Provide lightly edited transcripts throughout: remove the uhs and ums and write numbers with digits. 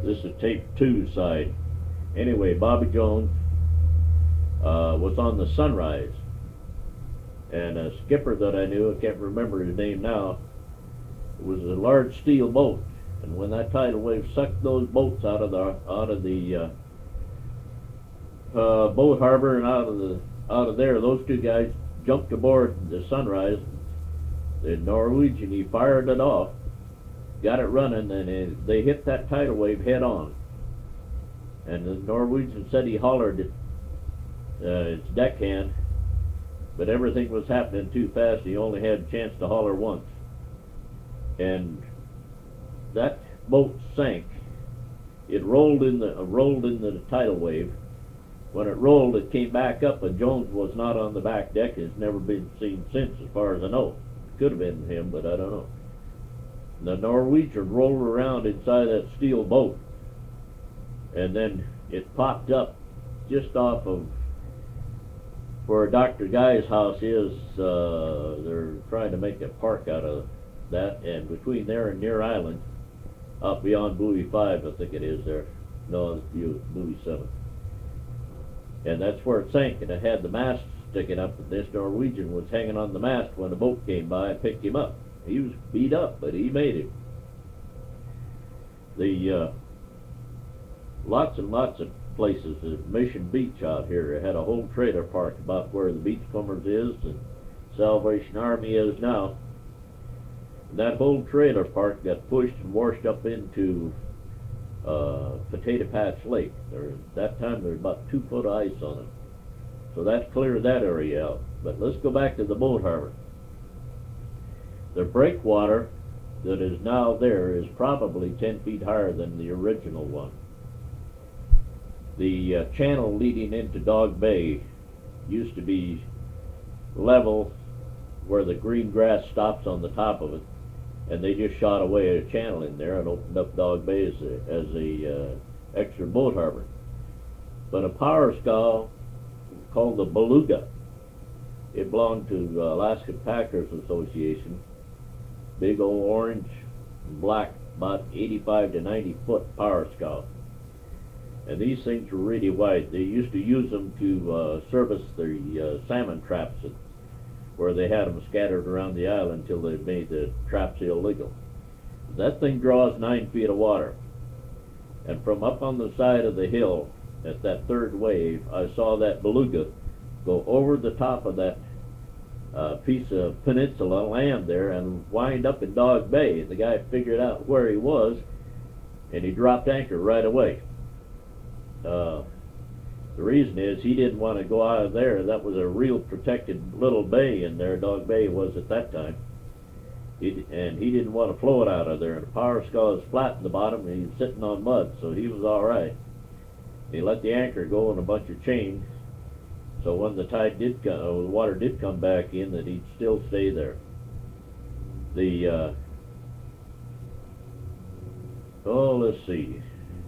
This is tape 2 side. Anyway, Bobby Jones was on the Sunrise, and a skipper that I knew, I can't remember his name now, was a large steel boat, and when that tidal wave sucked those boats out of the boat harbor and out of there, those two guys jumped aboard the Sunrise. The Norwegian, he fired it off, got it running, and they hit that tidal wave head on. And the Norwegian said he hollered at his deckhand, but everything was happening too fast. He only had a chance to holler once. And that boat sank. It rolled in the tidal wave. When it rolled, it came back up, and Jones was not on the back deck. Has never been seen since, as far as I know. Could have been him, but I don't know. The Norwegian rolled around inside that steel boat, and then it popped up just off of where Dr. Guy's house is. They're trying to make a park out of that, and between there and Near Island, up beyond Buoy 5, I think it is there. No, it's Buoy 7. And that's where it sank, and it had the mast sticking up, and this Norwegian was hanging on the mast when the boat came by and picked him up. He was beat up, but he made it. The lots and lots of places. Mission Beach out here, it had a whole trailer park about where the Beachcombers is and Salvation Army is now. And that whole trailer park got pushed and washed up into Potato Patch Lake. At that time there was about 2 foot of ice on it. So that cleared that area out. But let's go back to the boat harbor. The breakwater that is now there is probably 10 feet higher than the original one. The channel leading into Dog Bay used to be level where the green grass stops on the top of it, and they just shot away a channel in there and opened up Dog Bay as a extra boat harbor. But a power scow called the Beluga, it belonged to the Alaska Packers Association, big old orange and black, about 85 to 90 foot power scow. And these things were really wide. They used to use them to service the salmon traps where they had them scattered around the island until they made the traps illegal. That thing draws 9 feet of water. And from up on the side of the hill at that third wave, I saw that Beluga go over the top of that piece of peninsula land there and wind up in Dog Bay. And the guy figured out where he was, and he dropped anchor right away. The reason is he didn't want to go out of there. That was a real protected little bay in there. Dog Bay was at that time. And he didn't want to float out of there. And the power scow was flat in the bottom, and he was sitting on mud, so he was all right. He let the anchor go in a bunch of chain, so when the tide did come, the water did come back in, that he'd still stay there. Let's see.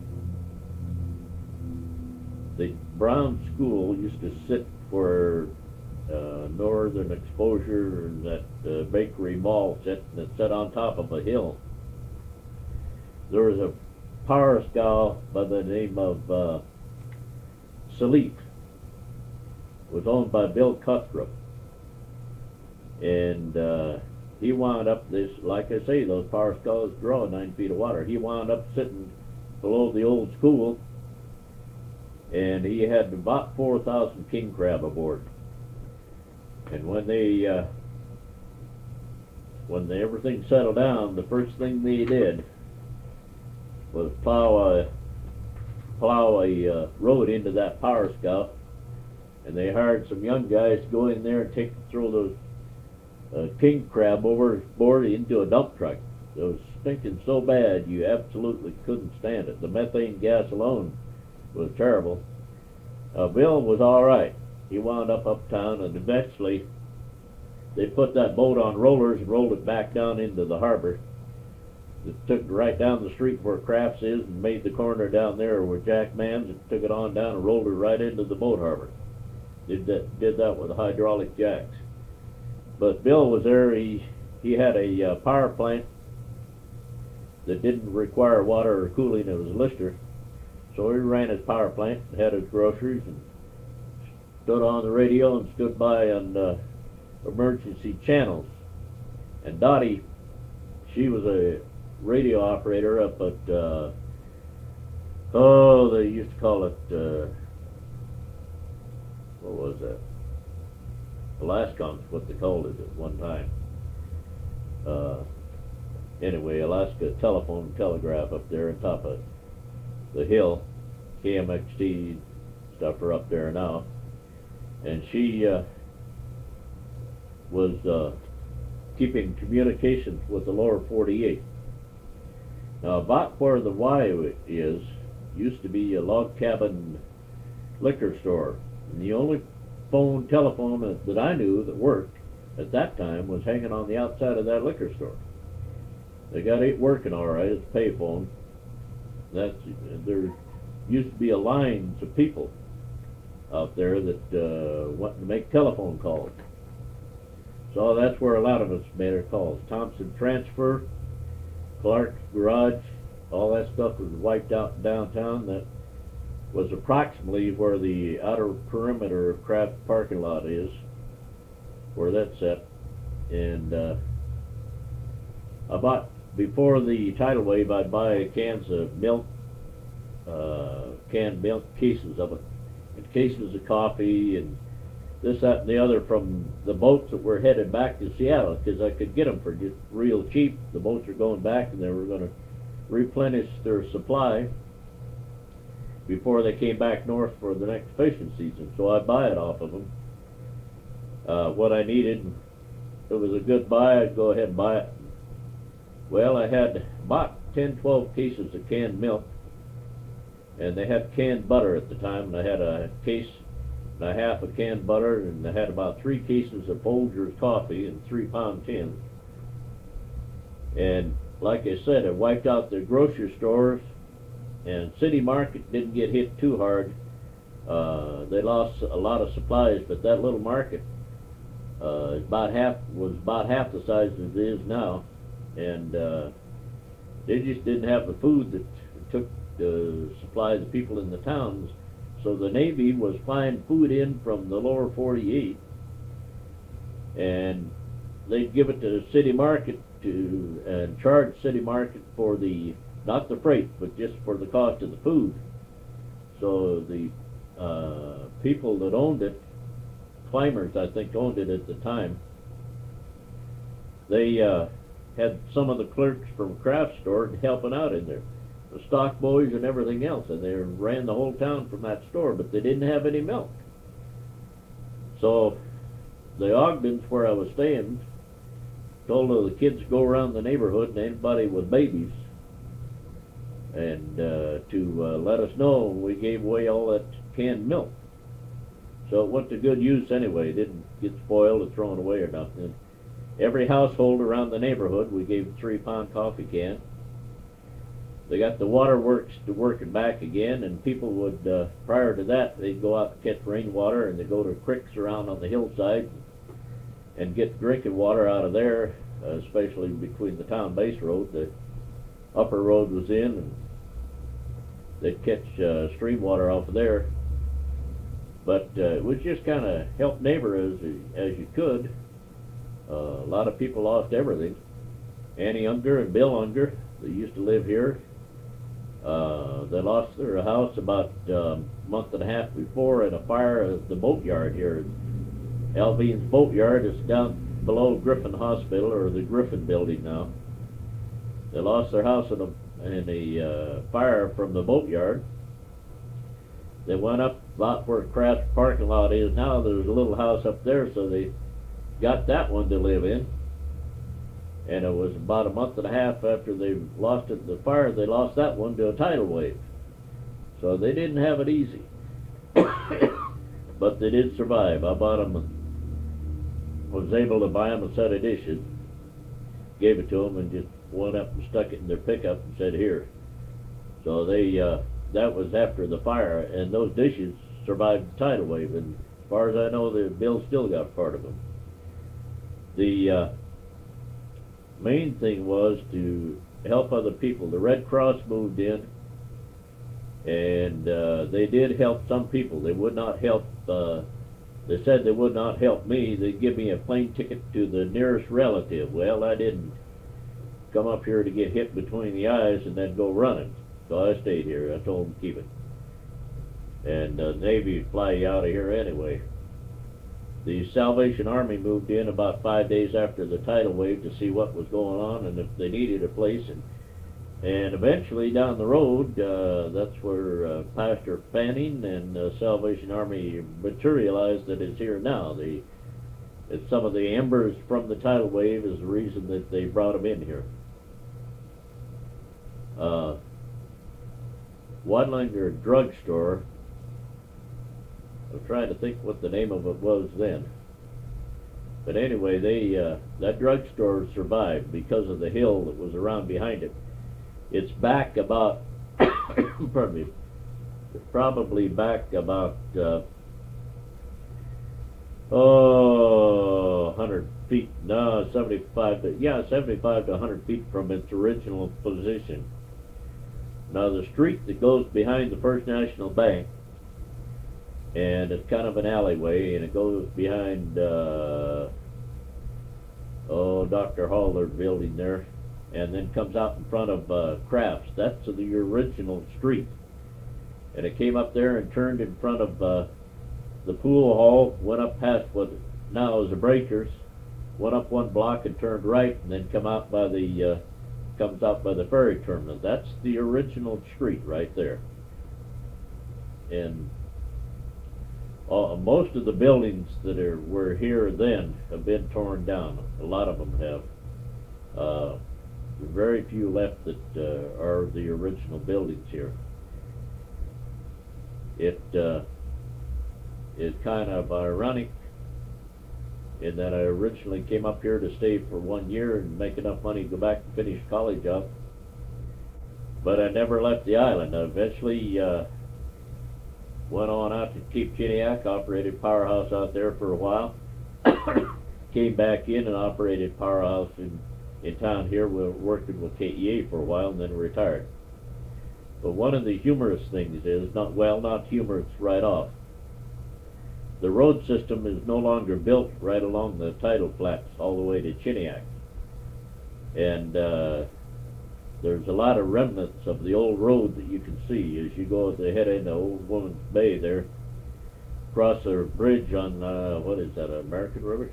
The Brown School used to sit where Northern Exposure and that bakery mall sit, and it sat on top of a hill. There was a power scow by the name of Salif. It was owned by Bill Cuthbert. And he wound up this, like I say, those power scows draw 9 feet of water. He wound up sitting below the old school, and he had about 4,000 king crab aboard. And when everything settled down, the first thing they did was plow a road into that power scow, and they hired some young guys to go in there and throw those king crab overboard into a dump truck. It was stinking so bad you absolutely couldn't stand it. The methane gas alone was terrible. Bill was all right. He wound up uptown, and eventually they put that boat on rollers and rolled it back down into the harbor. It took it right down the street where Crafts is and made the corner down there where Jack Mann's, and took it on down and rolled it right into the boat harbor. Did that with hydraulic jacks. But Bill was there. He had a power plant that didn't require water or cooling. It was a Lister. So he ran his power plant and had his groceries and stood on the radio and stood by on emergency channels. And Dottie, she was a radio operator up at, they used to call it, what was that? Alaskon's what they called it at one time. Anyway, Alaska Telephone and Telegraph up there on top of the hill. KMXT stuff are up there now. And she was keeping communications with the lower 48. Now, about where the Y is, used to be a log cabin liquor store. And the only telephone that I knew that worked at that time was hanging on the outside of that liquor store. They got it working all right. It's a payphone. There used to be a lines of people out there that wanted to make telephone calls. So that's where a lot of us made our calls. Thompson Transfer, Clark's Garage, all that stuff was wiped out in downtown. That was approximately where the outer perimeter of Kraft parking lot is, where that's at. And about before the tidal wave, I'd buy cans of milk, canned milk, cases of it, and cases of coffee, and this, that, and the other from the boats that were headed back to Seattle, because I could get them for just real cheap. The boats were going back, and they were going to replenish their supply before they came back north for the next fishing season. So I'd buy it off of them. What I needed, if it was a good buy, I'd go ahead and buy it. Well, I had about 10, 12 cases of canned milk, and they had canned butter at the time, and I had a case and a half of canned butter, and I had about 3 cases of Folgers coffee in 3-pound tins. And like I said, it wiped out the grocery stores, and City Market didn't get hit too hard. They lost a lot of supplies, but that little market was about half the size as it is now, and they just didn't have the food that took to supply the people in the towns. So the Navy was flying food in from the lower 48, and they'd give it to City Market and charge City Market for not the freight, but just for the cost of the food. So the people that owned it, Climbers I think owned it at the time, they had some of the clerks from Kraft store helping out in there, the stock boys and everything else, and they ran the whole town from that store, but they didn't have any milk. So the Ogdens, where I was staying, told the kids to go around the neighborhood and anybody with babies and to let us know. We gave away all that canned milk. So it went to good use anyway. It didn't get spoiled or thrown away or nothing. Every household around the neighborhood, we gave a 3-pound coffee can. They got the waterworks to working back again, and people would, prior to that, they'd go out and catch rainwater, and they'd go to creeks around on the hillside and get drinking water out of there, especially between the town base road. The upper road was in, and they'd catch stream water off of there. But it was just kind of help neighbor as you could. A lot of people lost everything. Annie Unger and Bill Unger, they used to live here. They lost their house about a month and a half before in a fire at the boatyard here. Alvin's boatyard is down below Griffin Hospital, or the Griffin building now. They lost their house in a fire from the boatyard. They went up about where Kraft's parking lot is now. There's a little house up there, so they got that one to live in. And it was about a month and a half after they lost it in the fire, they lost that one to a tidal wave. So they didn't have it easy. But they did survive. I bought them, was able to buy them a set of dishes, gave it to them, and just went up and stuck it in their pickup and said, here. So they, that was after the fire, and those dishes survived the tidal wave. And as far as I know, the Bill still got part of them. The main thing was to help other people. The Red Cross moved in, and they did help some people. They would not help. They said they would not help me. They'd give me a plane ticket to the nearest relative. Well, I didn't come up here to get hit between the eyes and then go running. So I stayed here. I told them to keep it. And the Navy would fly you out of here anyway. The Salvation Army moved in about 5 days after the tidal wave to see what was going on and if they needed a place. And eventually down the road, that's where Pastor Fanning and Salvation Army materialized that it's here now. It's some of the embers from the tidal wave is the reason that they brought them in here. Wadlinger Drugstore, I'm trying to think what the name of it was then. But anyway, that drugstore survived because of the hill that was around behind it. It's back about, pardon me, it's probably back about, 100 feet, no, 75 to 100 feet from its original position. Now the street that goes behind the First National Bank, and it's kind of an alleyway, and it goes behind, Dr. Haller building there, and then comes out in front of Crafts. That's the original street. And it came up there and turned in front of the pool hall, went up past what now is the Breakers, went up one block and turned right, and then comes out by the ferry terminal. That's the original street right there. And most of the buildings that were here then have been torn down. A lot of them have. Very few left that are the original buildings here. It is kind of ironic in that I originally came up here to stay for 1 year and make enough money to go back and finish college up. But I never left the island. I eventually went on out to Cape Chiniac, operated powerhouse out there for a while. Came back in and operated powerhouse in town here, working with KEA for a while, and then retired. But one of the humorous things is, not humorous right off, the road system is no longer built right along the tidal flats all the way to Chiniac. And there's a lot of remnants of the old road that you can see as you go at the head end of Old Woman's Bay there, across a bridge on, what is that, American River?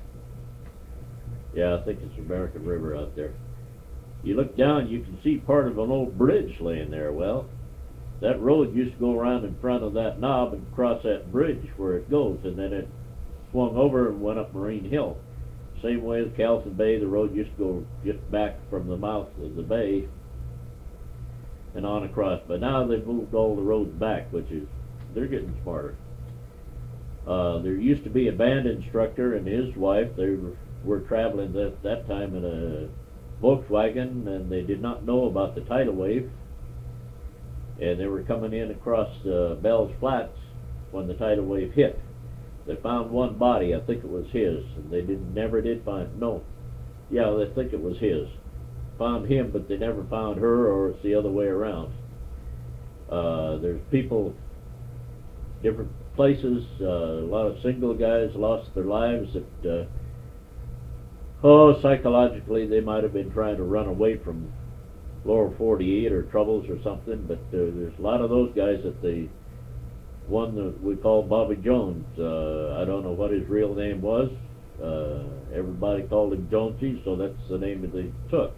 Yeah, I think it's American River out there. You look down, you can see part of an old bridge laying there. Well, that road used to go around in front of that knob and cross that bridge where it goes, and then it swung over and went up Marine Hill. Same way as Calvin Bay, the road used to go just back from the mouth of the bay and on across. But now they've moved all the roads back, they're getting smarter. There used to be a band instructor and his wife. They were traveling at that time in a Volkswagen, and they did not know about the tidal wave. And they were coming in across Bell's Flats when the tidal wave hit. They found one body, I think it was his, and they never did find, no, yeah, they think it was his. Found him, but they never found her, or it's the other way around. There's people, different places, a lot of single guys lost their lives that, psychologically they might have been trying to run away from lower 48 or troubles or something, but there's a lot of those guys that one that we call Bobby Jones. I don't know what his real name was. Everybody called him Jonesy, so that's the name that they took.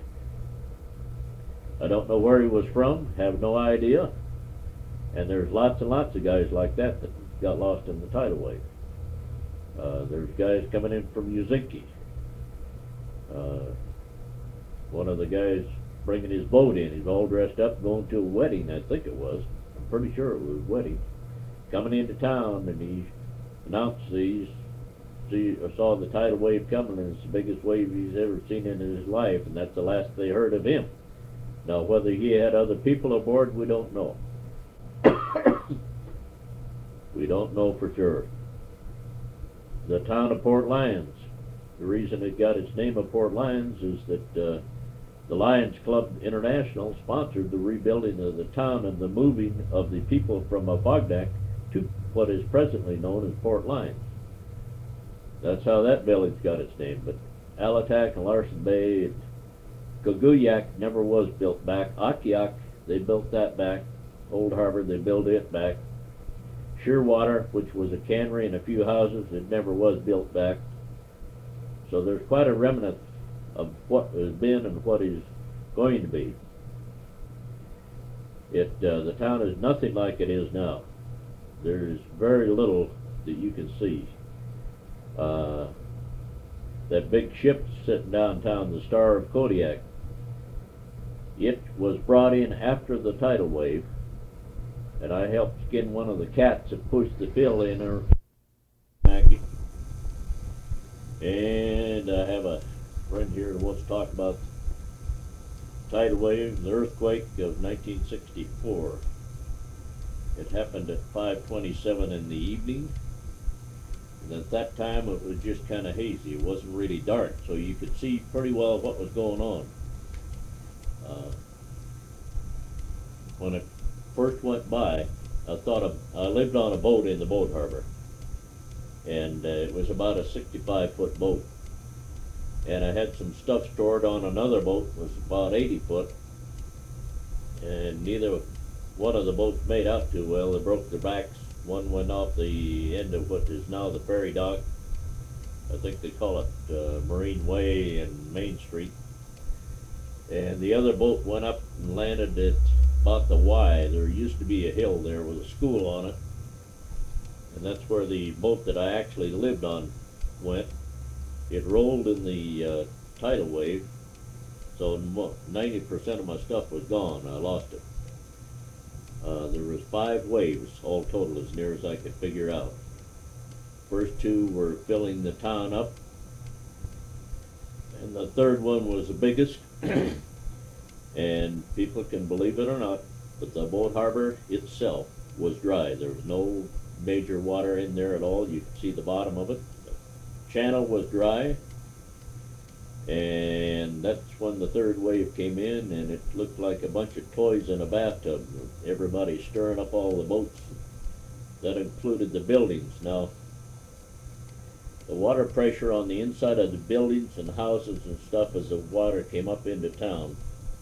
I don't know where he was from, have no idea. And there's lots and lots of guys like that got lost in the tidal wave. There's guys coming in from Uzinki. One of the guys bringing his boat in, he's all dressed up, going to a wedding, I think it was. I'm pretty sure it was a wedding. Coming into town, and he announced saw the tidal wave coming, and it's the biggest wave he's ever seen in his life, and that's the last they heard of him. Now, whether he had other people aboard, we don't know. We don't know for sure. The town of Port Lions. The reason it got its name of Port Lions is that The Lions Club International sponsored the rebuilding of the town and the moving of the people from Afognak to what is presently known as Port Lions. That's how that village got its name. But Alatak and Larsen Bay, and Guguyak never was built back. Akiak, they built that back. Old Harbor, they built it back. Shearwater, which was a cannery and a few houses, it never was built back. So there's quite a remnant of what has been and what is going to be. The town is nothing like it is now. There's very little that you can see. That big ship sitting downtown, the Star of Kodiak, it was brought in after the tidal wave, and I helped skin one of the cats that pushed the fill in her. And I have a friend here that wants to talk about the tidal wave, the earthquake of 1964. It happened at 5:27 in the evening, and at that time it was just kind of hazy. It wasn't really dark, so you could see pretty well what was going on. When it first went by, I lived on a boat in the boat harbor, and it was about a 65-foot boat. And I had some stuff stored on another boat that was about 80 foot, and neither one of the boats made out too well. They broke their backs. One went off the end of what is now the ferry dock. I think they call it Marine Way and Main Street. And the other boat went up and landed at about the Y. There used to be a hill there with a school on it, and that's where the boat that I actually lived on went. It rolled in the tidal wave, so 90% of my stuff was gone. I lost it. There was 5 waves all total, as near as I could figure out. First 2 were filling the town up, and the third one was the biggest. And people can believe it or not, but the boat harbor itself was dry. There was no major water in there at all. You could see the bottom of it. The channel was dry, and that's when the third wave came in, and it looked like a bunch of toys in a bathtub. Everybody stirring up all the boats. That included the buildings. Now, the water pressure on the inside of the buildings and houses and stuff as the water came up into town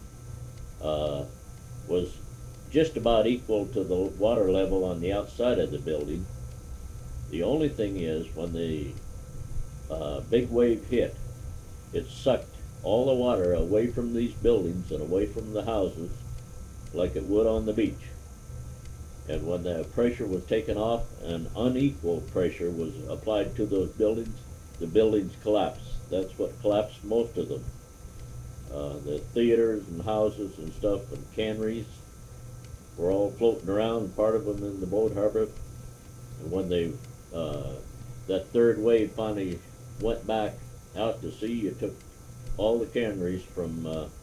was just about equal to the water level on the outside of the building. The only thing is, when the big wave hit, it sucked all the water away from these buildings and away from the houses like it would on the beach. And when the pressure was taken off, an unequal pressure was applied to those buildings, the buildings collapsed. That's what collapsed most of them. The theaters and houses and stuff and canneries were all floating around, part of them in the boat harbor. And when that third wave finally went back out to sea, it took all the canneries from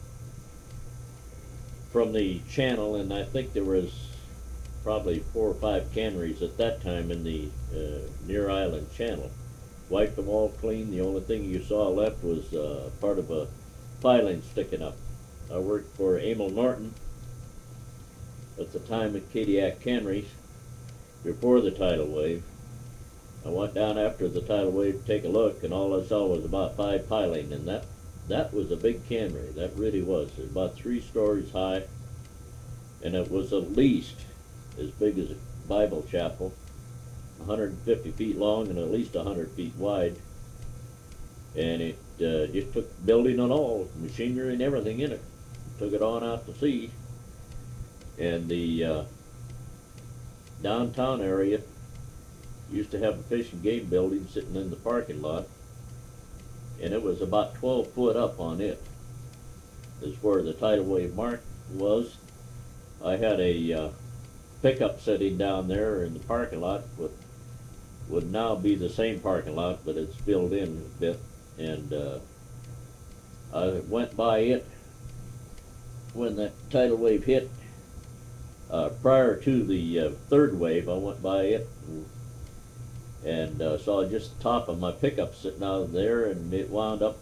the channel, and I think there was probably 4 or 5 canneries at that time in the near island channel. Wiped them all clean. The only thing you saw left was part of a piling sticking up. I worked for Emil Norton at the time at Kodiak Canneries before the tidal wave. I went down after the tidal wave to take a look, and all I saw was about 5 piling, and that was a big cannery. That really was. It was about 3 stories high, and it was at least as big as a Bible chapel, 150 feet long and at least 100 feet wide. And it just took building and all, machinery and everything in it. Took it on out to sea. And the downtown area used to have a fish and game building sitting in the parking lot, and it was about 12 foot up on it. Is where the tidal wave mark was. I had a pickup sitting down there in the parking lot, would now be the same parking lot, but it's filled in a bit. And I went by it when that tidal wave hit. Prior to the third wave, I went by it and saw just the top of my pickup sitting out there, and it wound up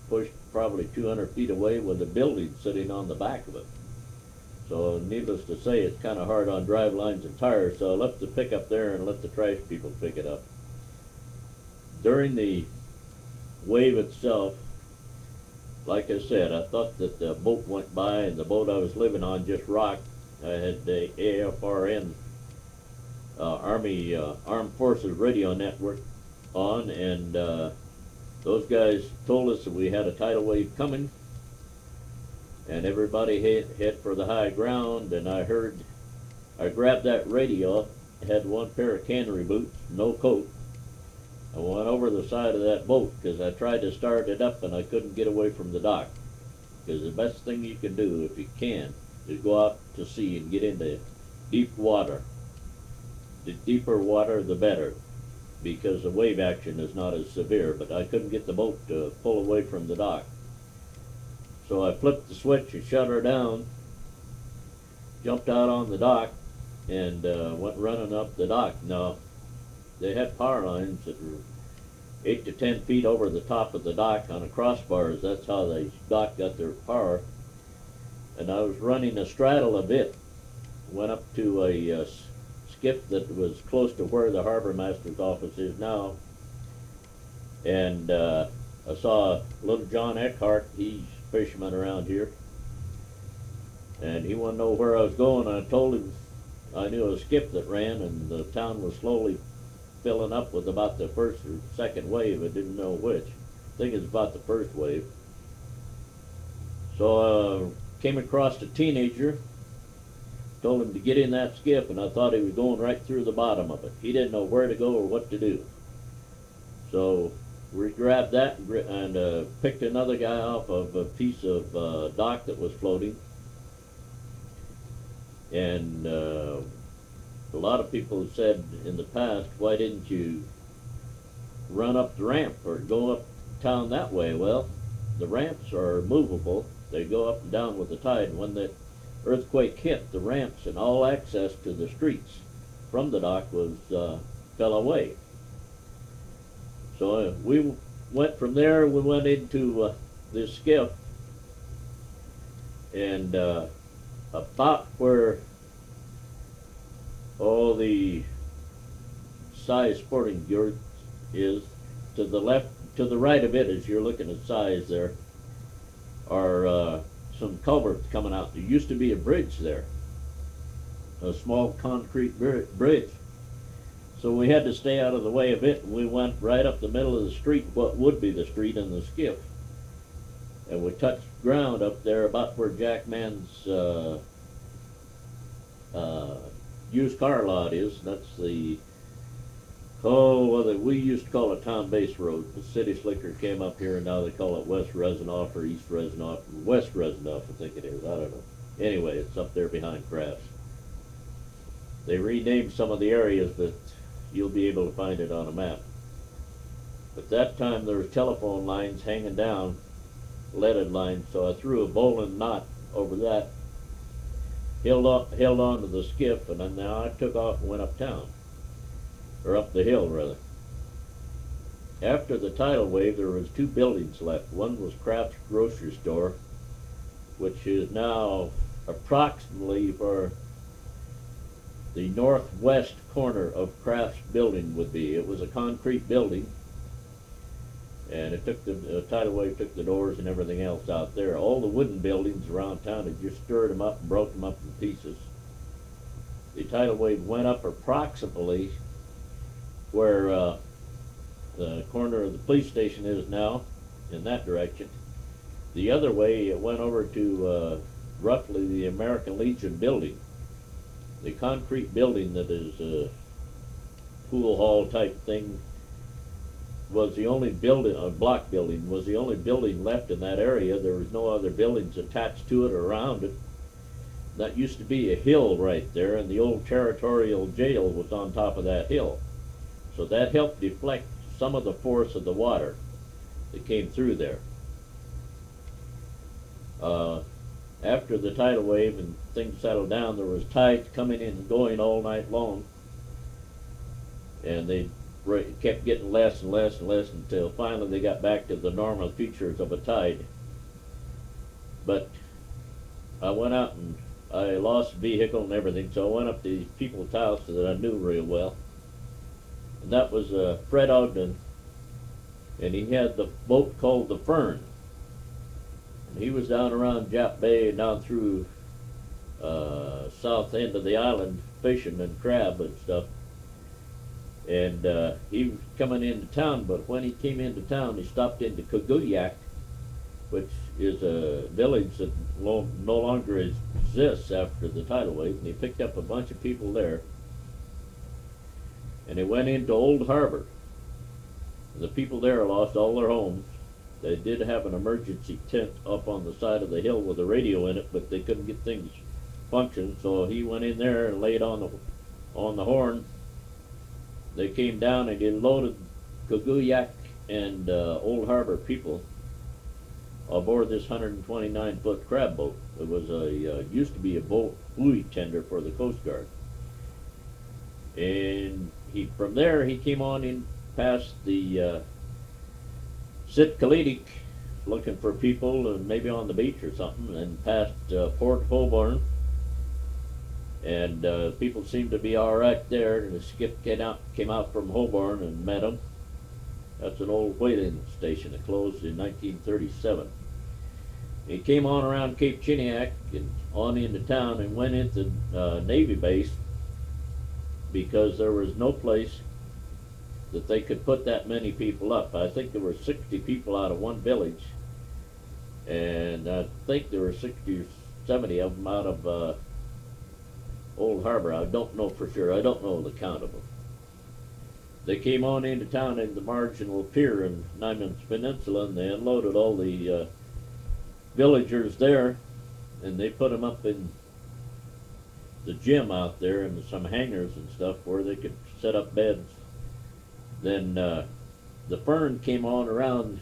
pushed probably 200 feet away with a building sitting on the back of it. So needless to say, it's kind of hard on drive lines and tires, so I left the pickup there and let the trash people pick it up. During the wave itself, like I said, I thought that the boat went by and the boat I was living on just rocked. I had the AFRN, Army Armed Forces Radio Network on, and those guys told us that we had a tidal wave coming, and everybody head for the high ground. And I grabbed that radio, had one pair of cannery boots, no coat. I went over the side of that boat because I tried to start it up and I couldn't get away from the dock. Because the best thing you can do, if you can, is go out to sea and get into deep water. The deeper water, the better, because the wave action is not as severe. But I couldn't get the boat to pull away from the dock. So I flipped the switch and shut her down, jumped out on the dock, and went running up the dock. Now, they had power lines that were 8 to 10 feet over the top of the dock on a crossbars. That's how the dock got their power. And I was running astraddle a bit. Went up to a skiff that was close to where the harbor master's office is now. And I saw little John Eckhart. He's a fisherman around here. And he wanted to know where I was going. I told him I knew a skiff that ran, and the town was slowly filling up with about the first or second wave. I didn't know which. I think it's about the first wave. So came across a teenager, told him to get in that skiff, and I thought he was going right through the bottom of it. He didn't know where to go or what to do. So we grabbed that and picked another guy off of a piece of dock that was floating. And a lot of people have said in the past, why didn't you run up the ramp or go up town that way? Well, the ramps are movable. They go up and down with the tide. When the earthquake hit, the ramps and all access to the streets from the dock was fell away. So we went from there. We went into this skiff, and about where all the size sporting goods is, to the left, to the right of it, as you're looking at size, there are some culverts coming out. There used to be a bridge there, a small concrete bridge. So we had to stay out of the way of it, and we went right up the middle of the street, what would be the street in the skiff. And we touched ground up there about where Jack Mann's used car lot is. That's the, we used to call it Town Base Road. The City Slicker came up here, and now they call it West Rezanoff or East Rezanoff. West Rezanoff, I think it is. I don't know. Anyway, it's up there behind Crafts. They renamed some of the areas, but you'll be able to find it on a map. At that time, there was telephone lines hanging down, leaded lines, so I threw a bowline knot over that, held on to the skiff, and then now I took off and went uptown, or up the hill rather. After the tidal wave, there was 2 buildings left. One was Kraft's grocery store, which is now approximately where the northwest corner of Kraft's building would be. It was a concrete building, and it took the tidal wave took the doors and everything else out there. All the wooden buildings around town had just stirred them up and broke them up in pieces. The tidal wave went up approximately where the corner of the police station is now, in that direction. The other way, it went over to roughly the American Legion building. The concrete building that is a pool hall type thing was the only building, a block building, was the only building left in that area. There was no other buildings attached to it or around it. That used to be a hill right there, and the old territorial jail was on top of that hill. So that helped deflect some of the force of the water that came through there. After the tidal wave and things settled down, there was tides coming in and going all night long, and they kept getting less and less and less until finally they got back to the normal features of a tide. But I went out and I lost the vehicle and everything, so I went up to these people's house that I knew real well. And that was Fred Ogden, and he had the boat called the Fern. And he was down around Jap Bay and down through south end of the island fishing and crab and stuff. And he was coming into town, but when he came into town, he stopped into Coguyac, which is a village that no longer exists after the tidal wave, and he picked up a bunch of people there. And he went into Old Harbor. The people there lost all their homes. They did have an emergency tent up on the side of the hill with a radio in it, but they couldn't get things function, so he went in there and laid on the horn. They came down and he loaded Coguyac and Old Harbor people aboard this 129-foot crab boat. It was used to be a buoy tender for the Coast Guard. And from there he came on in past the Sitkalinik, looking for people and maybe on the beach or something, and past Port Holborn. And people seemed to be all right there, and the skip came out from Holborn and met him. That's an old whaling station that closed in 1937. He came on around Cape Chiniac and on into town and went into Navy base because there was no place that they could put that many people up. I think there were 60 people out of one village, and I think there were 60 or 70 of them out of Old Harbor. I don't know for sure. I don't know the count of them. They came on into town in the marginal pier in Nyman's Peninsula, and they unloaded all the villagers there, and they put them up in the gym out there and some hangars and stuff where they could set up beds. Then the Fern came on around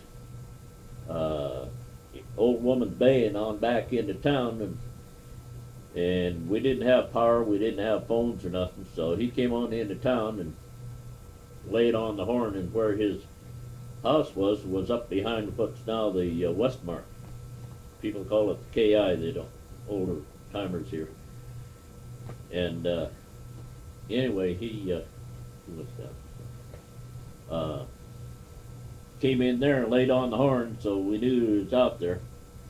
Old Woman's Bay and on back into town, and we didn't have power, we didn't have phones or nothing, so he came on into town and laid on the horn, and where his house was up behind what's now the Westmark. People call it the KI, they don't, older timers here. And anyway, he came in there and laid on the horn, so we knew he was out there.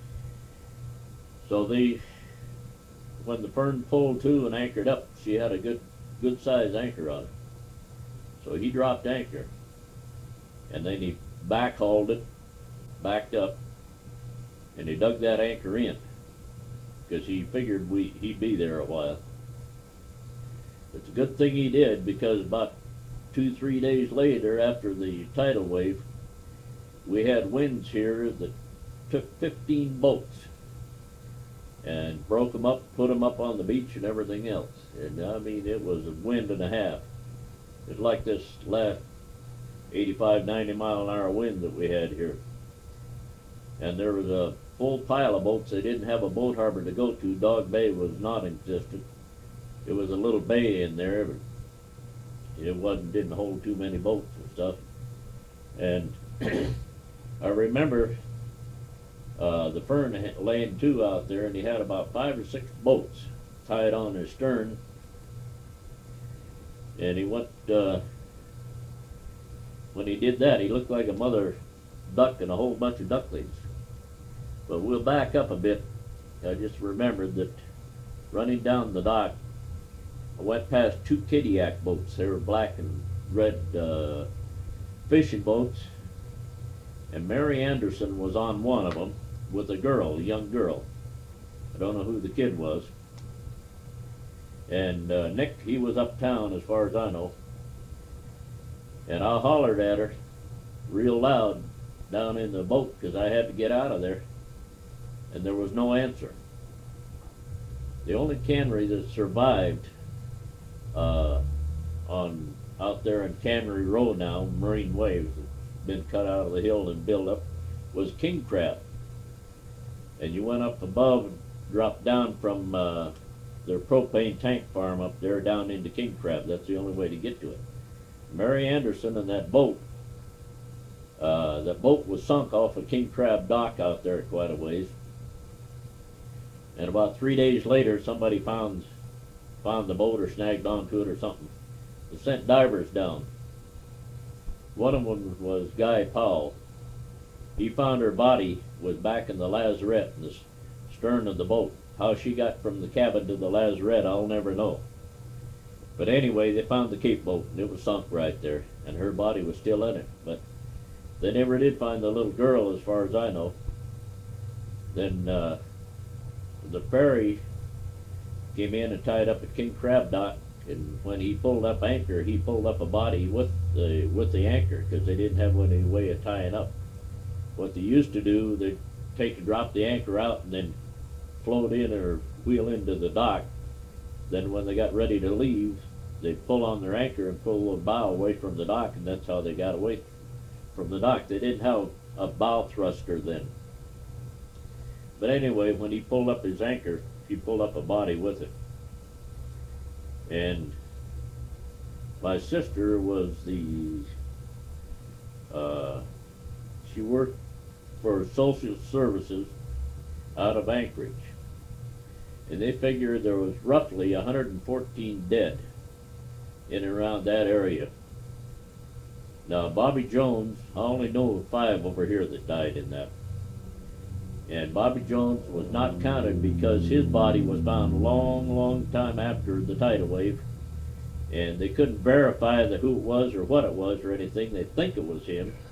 So when the Fern pulled to and anchored up, she had a good size anchor on it. So he dropped anchor, and then he backhauled it, backed up, and he dug that anchor in because he figured he'd be there a while. It's a good thing he did, because about 2-3 days later, after the tidal wave, we had winds here that took 15 boats and broke them up, put them up on the beach and everything else. And I mean, it was a wind and a half. It's like this last 85, 90 mile an hour wind that we had here. And there was a full pile of boats. They didn't have a boat harbor to go to. Dog Bay was non-existent. It was a little bay in there, but it didn't hold too many boats and stuff. And I remember the Fern laying to out there, and he had about 5 or 6 boats tied on his stern. And he went, when he did that, he looked like a mother duck and a whole bunch of ducklings. But we'll back up a bit. I just remembered that running down the dock, I went past 2 Kodiak boats. They were black and red fishing boats. And Mary Anderson was on one of them with a girl, a young girl. I don't know who the kid was. And Nick, he was uptown as far as I know. And I hollered at her real loud down in the boat because I had to get out of there. And there was no answer. The only cannery that survived out there in Cannery Road now, Marine Waves, been cut out of the hill and built up, was king crab. And you went up above and dropped down from their propane tank farm up there down into king crab. That's the only way to get to it. Mary Anderson and that boat. That boat was sunk off of King Crab Dock out there quite a ways. And about 3 days later, somebody found the boat or snagged onto it or something. They sent divers down. One of them was Guy Powell. He found her body was back in the lazarette in the stern of the boat. How she got from the cabin to the lazarette, I'll never know. But anyway, they found the Cape boat, and it was sunk right there, and her body was still in it. But they never did find the little girl, as far as I know. Then the ferry came in and tied up at King Crab Dock, and when he pulled up anchor, he pulled up a body with the anchor, because they didn't have any way of tying up. What they used to do, they'd drop the anchor out and then float in or wheel into the dock. Then when they got ready to leave, they'd pull on their anchor and pull the bow away from the dock, and that's how they got away from the dock. They didn't have a bow thruster then. But anyway, when he pulled up his anchor, he pulled up a body with it. And my sister was she worked for social services out of Anchorage. And they figured there was roughly 114 dead in and around that area. Now, Bobby Jones, I only know of 5 over here that died in that. And Bobby Jones was not counted because his body was found long time after the tidal wave. And they couldn't verify who it was or what it was or anything. They think it was him.